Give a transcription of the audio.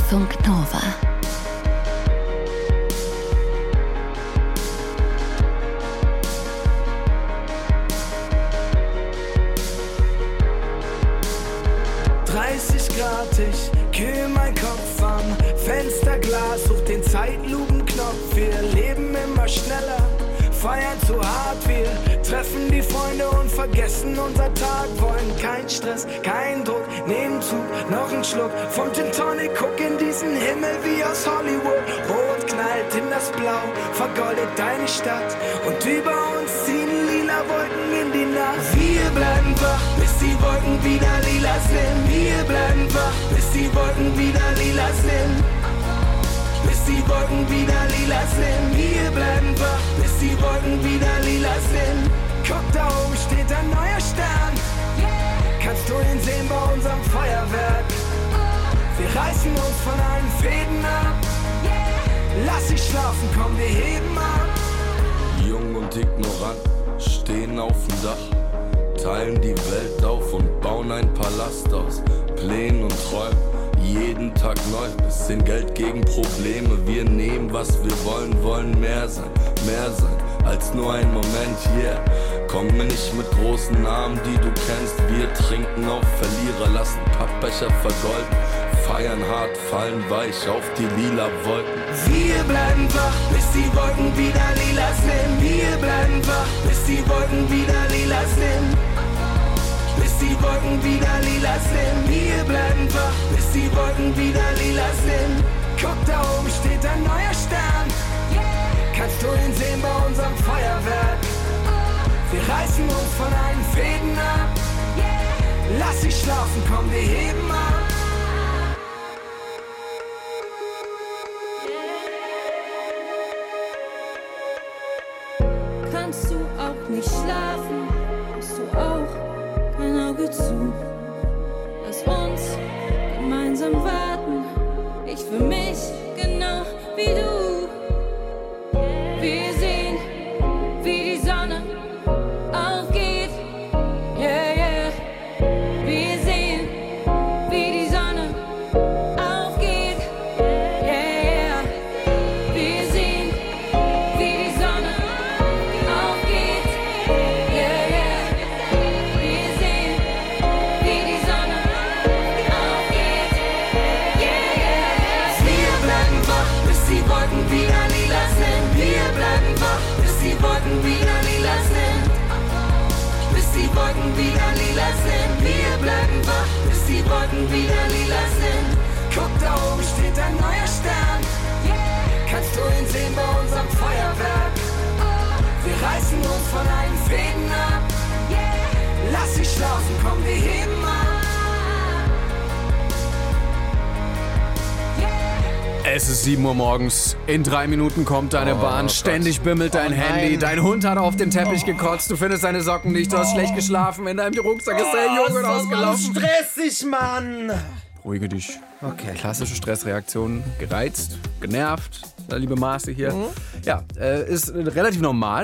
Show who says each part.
Speaker 1: Deutschlandfunk Nova.
Speaker 2: Ich kühl mein Kopf am Fensterglas, such den Zeitlupenknopf. Wir leben immer schneller, feiern zu hart. Wir treffen die Freunde und vergessen unser Tag. Wollen kein Stress, kein Druck, nehmen Zug, noch ein Schluck vom Gin Tonic. Guck in diesen Himmel wie aus Hollywood. Rot knallt in das Blau, vergoldet deine Stadt. Und über uns ziehen lila Wolken in die Nacht. Wir bleiben wach, bis die Wolken wieder lila sind. Wir bleiben wach, bis die Wolken wieder lila sind. Bis die Wolken wieder lila sind. Wir bleiben wach, bis die Wolken wieder lila sind. Guck, da oben steht ein neuer Stern. Kannst du ihn sehen bei unserem Feuerwerk? Wir reißen uns von allen Fäden ab. Lass dich schlafen, komm, wir heben ab.
Speaker 3: Jung und ignorant, stehen auf dem Dach, teilen die Welt auf und bauen ein Palast aus Plänen und Träumen. Jeden Tag neu, bisschen Geld gegen Probleme. Wir nehmen, was wir wollen, wollen mehr sein als nur ein Moment, yeah. Komm mir nicht mit großen Namen, die du kennst. Wir trinken auf Verlierer, lassen Pappbecher vergolden. Feiern hart, fallen weich auf die lila Wolken.
Speaker 2: Wir bleiben wach, bis die Wolken wieder lila sind. Wir bleiben wach, bis die Wolken wieder lila sind. Bis die Wolken wieder lila sind. Wir bleiben wach, bis die Wolken wieder lila sind. Guck, da oben steht ein neuer Stern. Kannst du ihn sehen bei unserem Feuerwerk? Wir reißen uns von allen Fäden ab. Lass dich schlafen, komm, wir heben ab.
Speaker 4: Kannst du auch nicht schlafen? Hast du auch kein Auge zu? Lass uns gemeinsam warten. Ich für mich genau wie du. Wir sehen, wie die Sonne aufgeht. Yeah, yeah. Wir sehen, wie die Sonne aufgeht. Yeah, yeah. Wir sehen, wie die Sonne aufgeht. Yeah, yeah. Wir sehen, wie die Sonne aufgeht. Yeah, yeah. Wir bleiben wach, bis die Wolken wieder lila sind. Wir bleiben wach, bis die Wolken wieder lila sind. Bis die Wolken wieder lila sind. Wir bleiben wach, bis die Wolken wieder lila sind.
Speaker 2: Guck, da oben steht ein neuer Stern. Kannst du ihn sehen bei unserem Feuerwerk? Wir reißen uns von allen Fäden ab. Lass dich schlafen, komm, wir heben ab.
Speaker 5: Es ist 7 Uhr morgens. In 3 Minuten kommt deine Bahn. Ständig bimmelt dein Handy. Dein Hund hat auf den Teppich gekotzt. Du findest deine Socken nicht. Du hast schlecht geschlafen. In deinem Rucksack ist der Joghurt ausgelaufen.
Speaker 6: Stressig, Mann!
Speaker 5: Beruhige dich.
Speaker 6: Okay.
Speaker 5: Klassische Stressreaktion. Gereizt, genervt. Liebe Marci hier. Ja, ist relativ normal.